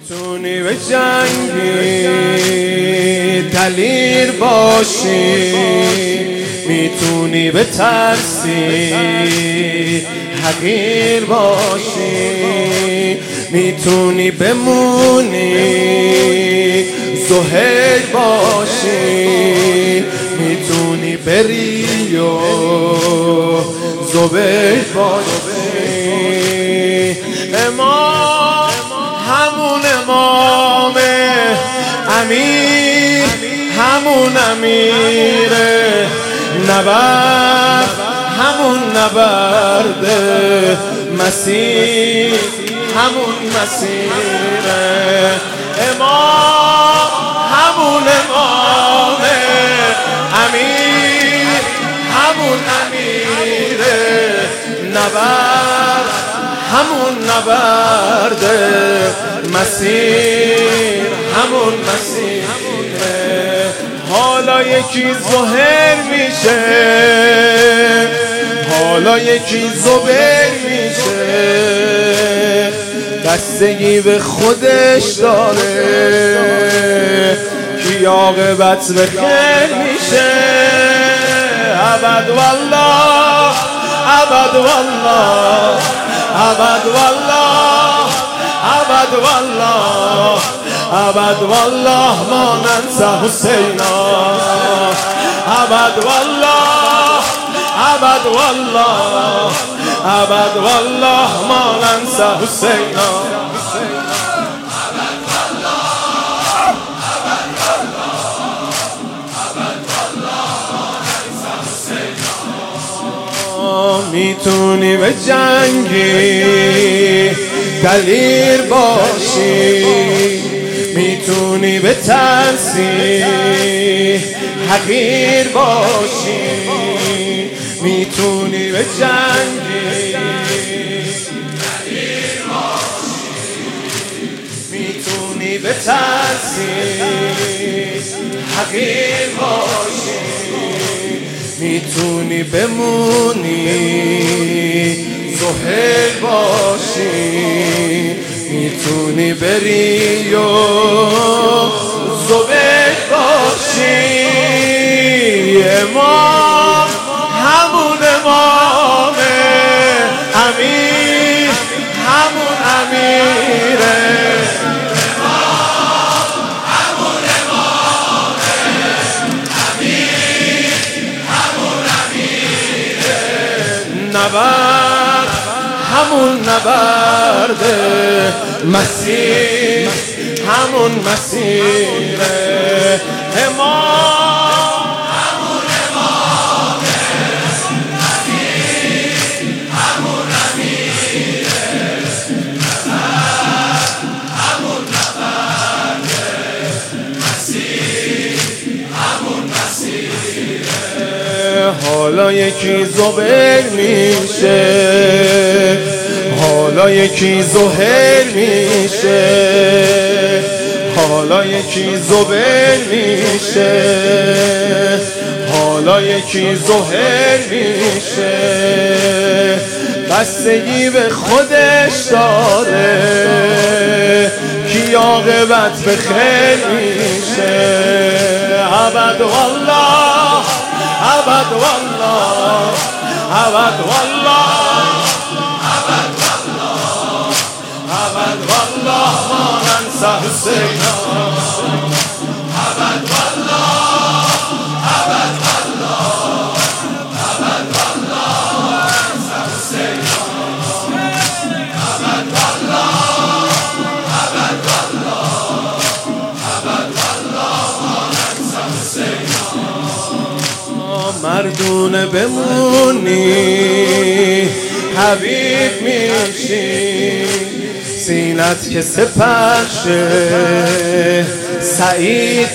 میتونی به جنگی دلیر باشی، میتونی به ترسی حقیر باشی، میتونی بمونی زهیر باشی، میتونی بری و زبیر باشی. امام همون امام امیر همون امیره، نبرد همون نبرد، مسیر همون مسیره. امام همون امام امیر همون امیره، نبرد همون نبرد، مسیر همون مسیره. حالا یکی ظاهر میشه، حالا یکی زبیر میشه، بستگی به خودش داره کی عاقبت به خیر میشه. ابد والله ابد والله ابد والله ابد والله ابد والله ما ننسى حسینا. ابد والله ابد والله ابد والله ما ننسى حسینا. میتونی به جنگی دلیر باشی، میتونی به ترسی حقیر باشی، میتونی به جنگی دلیر باشی، میتونی به ترسی حقیر باشی، میتونی بمونی زهیر باشی، میتونی بری و زبیر باشی. امام همون امام امیر همون امیره، نبرد همون نبرد، مسیر همون مسیره. امام همون امام امیر همون امیره، نبرد همون نبرد، مسیر همون مسیره. حالا یکی زبیر میشه، حالا یکی زهیر میشه، حالا یکی زبیر میشه، حالا یکی زهیر میشه، بستگی به خودش داره کی عاقبت به خیر میشه. ابد والله ابد والله ابد والله ابد والله ابد والله ما ننسى حسینا. ابد والله ابد والله ابد والله ما ننسى حسینا. ابد والله ابد والله ابد والله ما ننسى حسینا. مردونه بمونی حبیب میشی، سینت که سپرشه سعید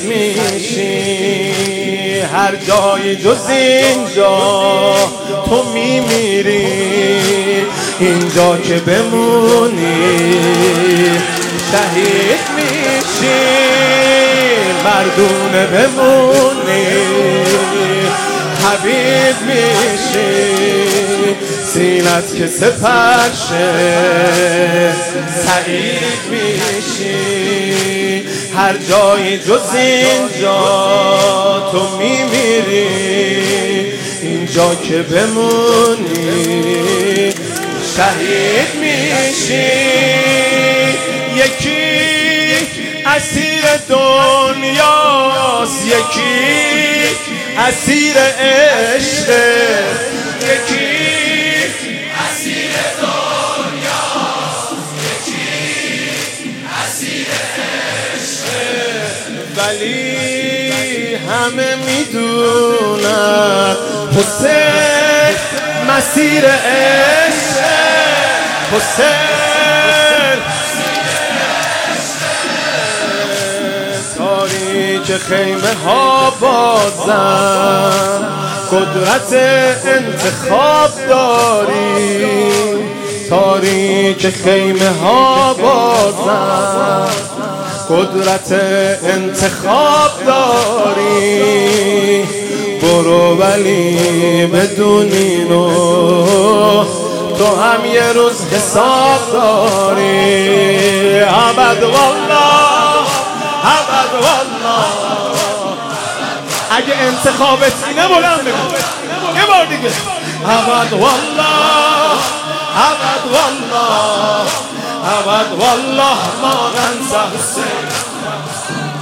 میشی. هر جای جز اینجا تو میمیری، اینجا که بمونی شهید میشی. مردونه بمونی حبیب میشی، سینت که سپرشه سعید میشی، هر جایی جز اینجا تو میمیری، اینجا که بمونی شهید میشی. یکی اسیر دنیاست، یکی اسیر عشق، یکی اسیر دنیاست، یکی اسیر عشق. ولی همه میدونن حسین مسیر عشق، حسین تاریک خیمه ها بازن، قدرت انتخاب داری، تاریک خیمه ها بازن، قدرت انتخاب داری. برو ولی بدون اینو تو هم یه روز حساب داری. ابد والله، ابد والله. اگه انتخابت اینه بلند بگو یه بار دیگه. ابد والله، ابد والله، ابد والله ما ننسى حسین.